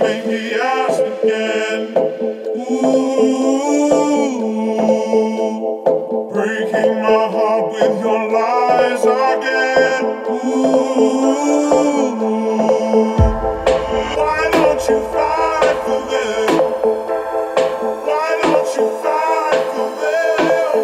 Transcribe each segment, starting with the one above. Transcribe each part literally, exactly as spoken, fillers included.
make me ask again. Ooh, breaking my heart with your lies again. Ooh, why don't you fight for them? Why don't you fight for them?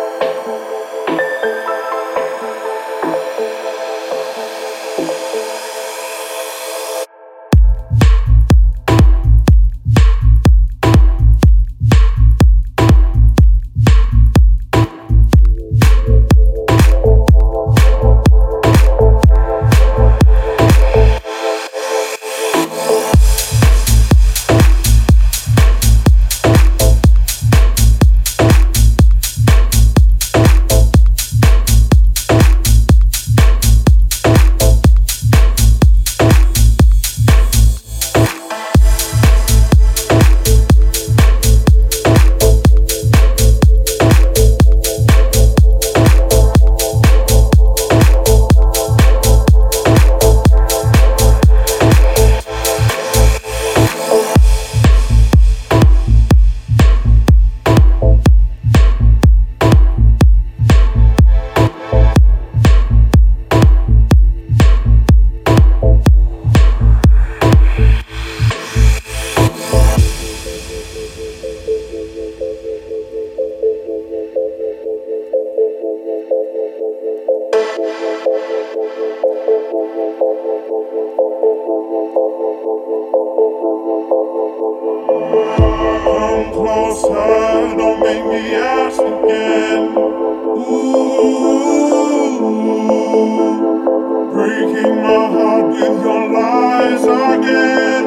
Come closer, don't make me ask again. Ooh, breaking my heart with your lies again.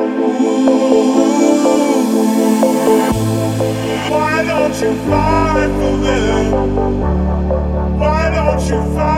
Ooh, why don't you fight for them? Why don't you fight?